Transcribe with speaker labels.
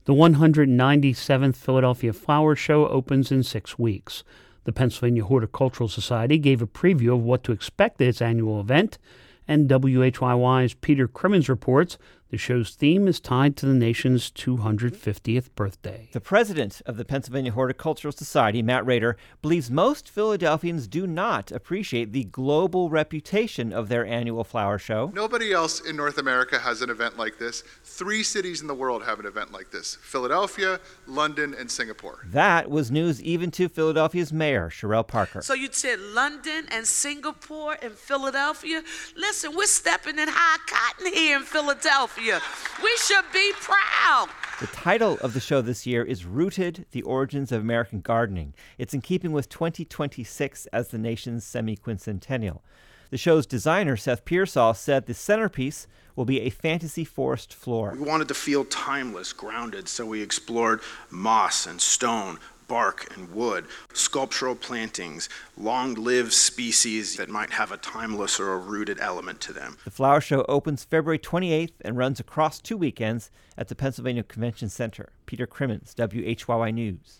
Speaker 1: The 197th Philadelphia Flower Show opens in 6 weeks. The Pennsylvania Horticultural Society gave a preview of what to expect at its annual event, and WHYY's Peter Crimmins reports the show's theme is tied to the nation's 250th birthday.
Speaker 2: The president of the Pennsylvania Horticultural Society, Matt Rader, believes most Philadelphians do not appreciate the global reputation of their annual flower show.
Speaker 3: Nobody else in North America has an event like this. 3 cities in the world have an event like this: Philadelphia, London, and Singapore.
Speaker 2: That was news even to Philadelphia's mayor, Sherelle Parker.
Speaker 4: So you said London and Singapore and Philadelphia? Listen, we're stepping in high cotton here in Philadelphia. We should be proud.
Speaker 2: The title of the show this year is Rooted: The Origins of American Gardening. It's in keeping with 2026 as the nation's semi-quincentennial. The show's designer, Seth Pearsall, said the centerpiece will be a fantasy forest floor.
Speaker 5: We wanted to feel timeless, grounded, so we explored moss and stone, bark and wood, sculptural plantings, long-lived species that might have a timeless or a rooted element to them.
Speaker 2: The flower show opens February 28th and runs across 2 weekends at the Pennsylvania Convention Center. Peter Crimmins, WHYY News.